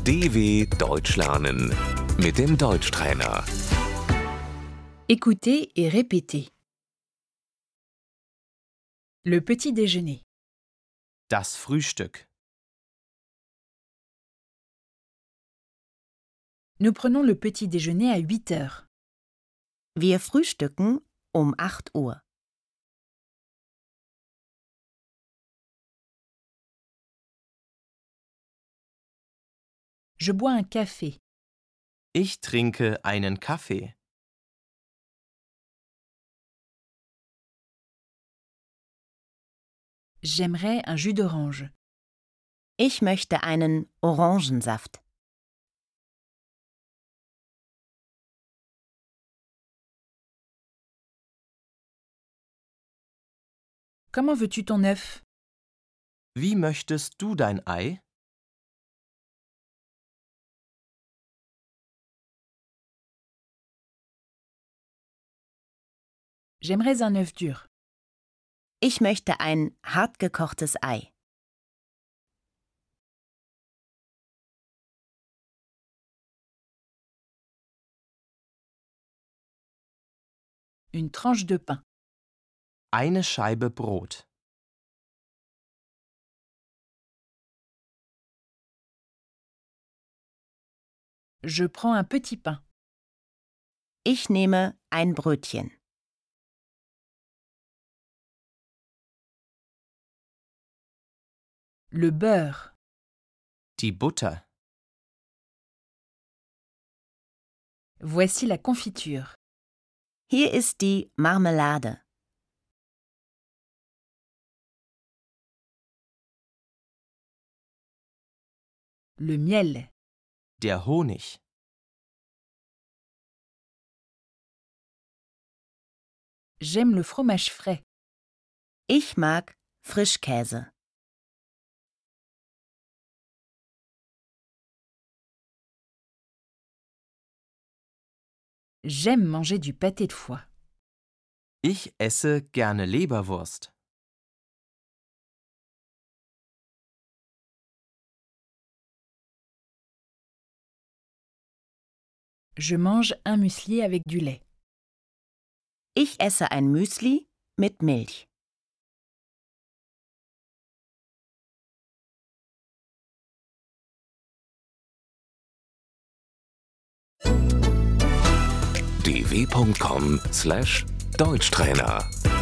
DW Deutsch lernen mit dem Deutschtrainer. Écoutez et répétez. Le petit déjeuner. Das Frühstück. Nous prenons le petit déjeuner à 8 heures. Wir frühstücken um 8 Uhr. Je bois un café. Ich trinke einen Kaffee. J'aimerais un jus d'orange. Ich möchte einen Orangensaft. Comment veux-tu ton œuf? Wie möchtest du dein Ei? J'aimerais un œuf dur. Ich möchte ein hartgekochtes Ei. Une tranche de pain. Eine Scheibe Brot. Je prends un petit pain. Ich nehme ein Brötchen. Le beurre. Die Butter. Voici la confiture. Hier ist die Marmelade. Le miel. Der Honig. J'aime le fromage frais. Ich mag Frischkäse. J'aime manger du pâté de foie. Ich esse gerne Leberwurst. Je mange un muesli avec du lait. Ich esse ein Müsli mit Milch. dw.com/Deutschtrainer